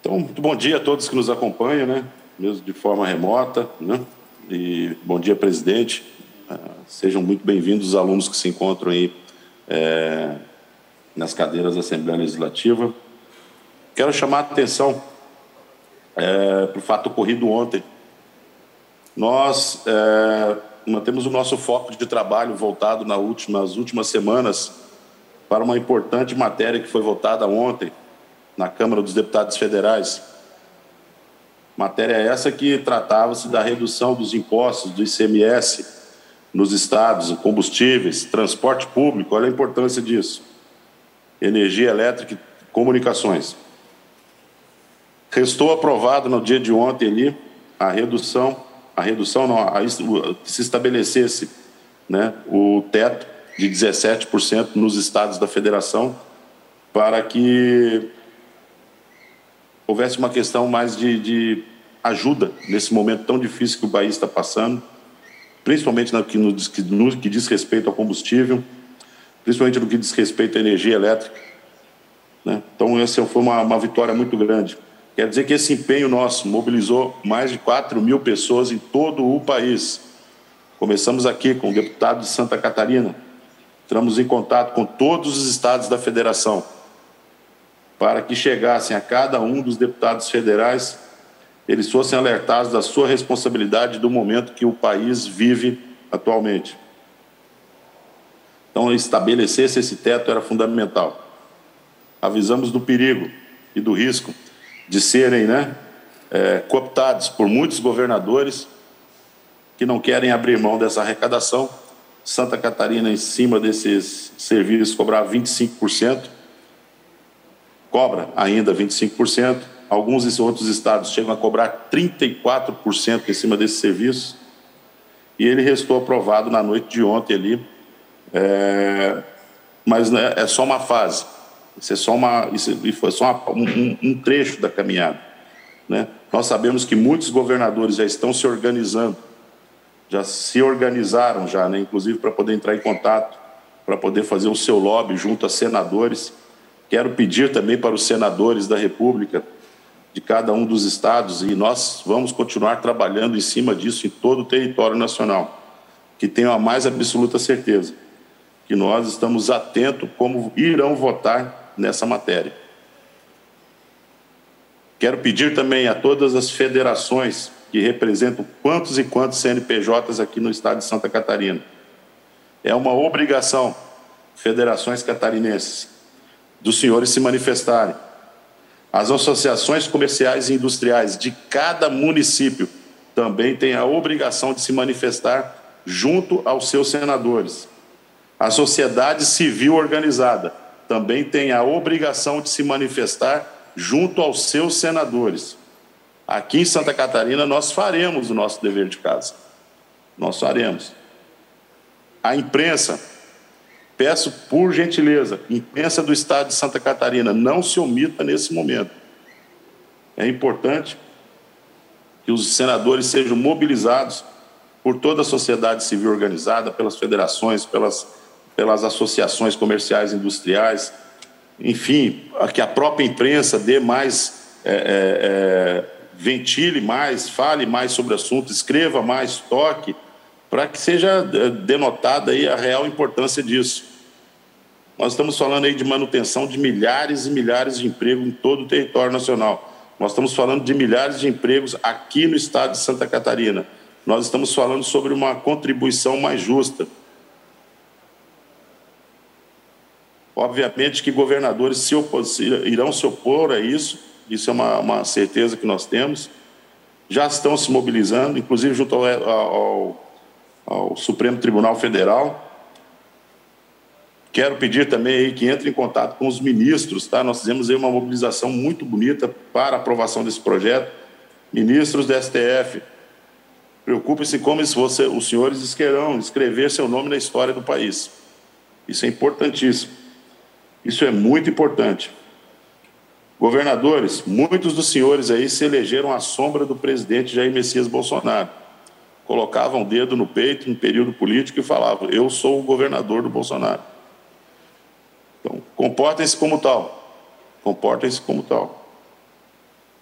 Então, muito bom dia a todos que nos acompanham, né? Mesmo de forma remota, né? E bom dia, presidente. Sejam muito bem-vindos os alunos que se encontram aí nas cadeiras da Assembleia Legislativa. Quero chamar a atenção para o fato ocorrido ontem. Nós mantemos o nosso foco de trabalho voltado nas últimas semanas para uma importante matéria que foi votada ontem na Câmara dos Deputados Federais. Matéria essa que tratava-se da redução dos impostos do ICMS nos estados, combustíveis, transporte público, olha a importância disso, energia elétrica e comunicações. Restou aprovado no dia de ontem ali que se estabelecesse, né, o teto de 17% nos estados da federação, para que houvesse uma questão mais de ajuda nesse momento tão difícil que o país está passando, principalmente no que diz respeito ao combustível, principalmente no que diz respeito à energia elétrica, né? Então, essa foi uma vitória muito grande. Quer dizer que esse empenho nosso mobilizou mais de 4.000 pessoas em todo o país. Começamos aqui com o deputado de Santa Catarina, entramos em contato com todos os estados da federação, para que chegassem a cada um dos deputados federais, eles fossem alertados da sua responsabilidade do momento que o país vive atualmente. Então, estabelecer esse teto era fundamental. Avisamos do perigo e do risco de serem, cooptados por muitos governadores que não querem abrir mão dessa arrecadação. Santa Catarina, em cima desses serviços, cobrava 25%, cobra ainda 25%, alguns outros estados chegam a cobrar 34% em cima desse serviço, e ele restou aprovado na noite de ontem ali, mas né, é só uma fase, foi só um trecho da caminhada, né? Nós sabemos que muitos governadores já estão se organizando, já se organizaram, né, inclusive para poder entrar em contato, para poder fazer o seu lobby junto a senadores. Quero pedir também para os senadores da República, de cada um dos estados, e nós vamos continuar trabalhando em cima disso em todo o território nacional, que tenham a mais absoluta certeza que nós estamos atentos como irão votar nessa matéria. Quero pedir também a todas as federações que representam quantos e quantos CNPJs aqui no estado de Santa Catarina. É uma obrigação, federações catarinenses, dos senhores se manifestarem. As associações comerciais e industriais de cada município também têm a obrigação de se manifestar junto aos seus senadores. A sociedade civil organizada também tem a obrigação de se manifestar junto aos seus senadores. Aqui em Santa Catarina nós faremos o nosso dever de casa. Nós faremos. A imprensa, peço por gentileza, imprensa do estado de Santa Catarina, não se omita nesse momento. É importante que os senadores sejam mobilizados por toda a sociedade civil organizada, pelas federações, pelas associações comerciais e industriais, enfim, que a própria imprensa dê mais, ventile mais, fale mais sobre o assunto, escreva mais, toque, para que seja denotada aí a real importância disso. Nós estamos falando aí de manutenção de milhares e milhares de empregos em todo o território nacional. Nós estamos falando de milhares de empregos aqui no estado de Santa Catarina. Nós estamos falando sobre uma contribuição mais justa. Obviamente que governadores irão se opor a isso é uma certeza que nós temos. Já estão se mobilizando, inclusive junto ao Supremo Tribunal Federal. Quero pedir também aí que entre em contato com os ministros, tá? Nós fizemos aí uma mobilização muito bonita para a aprovação desse projeto. Ministros do STF, preocupem-se como os senhores querem escrever seu nome na história do país. Isso é importantíssimo. Isso é muito importante. Governadores, muitos dos senhores aí se elegeram à sombra do presidente Jair Messias Bolsonaro. Colocavam o dedo no peito no período político e falavam: eu sou o governador do Bolsonaro. Então, comportem-se como tal. Comportem-se como tal.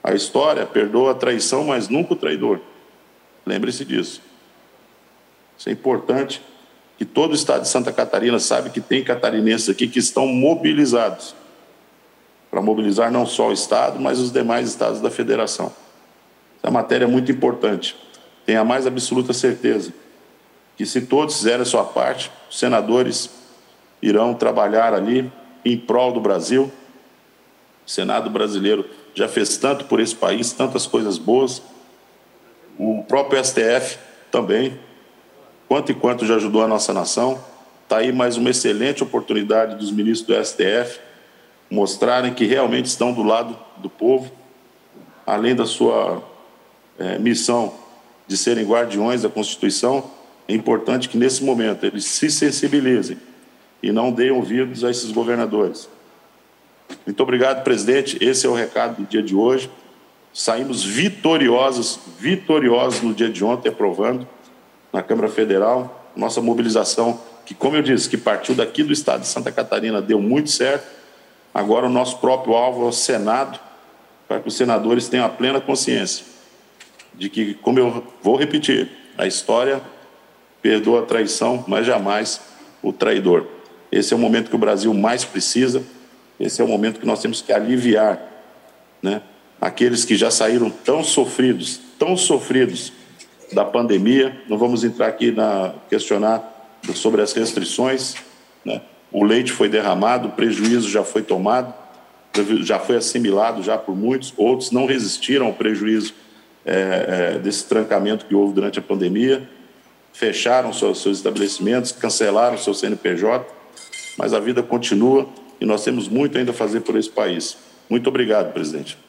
A história perdoa a traição, mas nunca o traidor. Lembre-se disso. Isso é importante, que todo o estado de Santa Catarina sabe que tem catarinenses aqui que estão mobilizados para mobilizar não só o estado, mas os demais estados da federação. Essa matéria é muito importante. Tenho a mais absoluta certeza que, se todos fizerem a sua parte, os senadores irão trabalhar ali em prol do Brasil. O Senado brasileiro já fez tanto por esse país, tantas coisas boas. O próprio STF também, quanto e quanto já ajudou a nossa nação. Está aí mais uma excelente oportunidade dos ministros do STF mostrarem que realmente estão do lado do povo, além da sua missão de serem guardiões da Constituição. É importante que, nesse momento, eles se sensibilizem e não deem ouvidos a esses governadores. Muito obrigado, presidente. Esse é o recado do dia de hoje. Saímos vitoriosos no dia de ontem, aprovando na Câmara Federal. Nossa mobilização, que, como eu disse, que partiu daqui do estado de Santa Catarina, deu muito certo. Agora o nosso próprio alvo é o Senado, para que os senadores tenham a plena consciência de que, como eu vou repetir, a história perdoa a traição, mas jamais o traidor. Esse é o momento que o Brasil mais precisa, esse é o momento que nós temos que aliviar, né, aqueles que já saíram tão sofridos da pandemia. Não vamos entrar aqui questionar sobre as restrições, né? O leite foi derramado, o prejuízo já foi tomado, já foi assimilado já por muitos, outros não resistiram ao prejuízo desse trancamento que houve durante a pandemia, fecharam seus estabelecimentos, cancelaram seu CNPJ, mas a vida continua e nós temos muito ainda a fazer por esse país. Muito obrigado, presidente.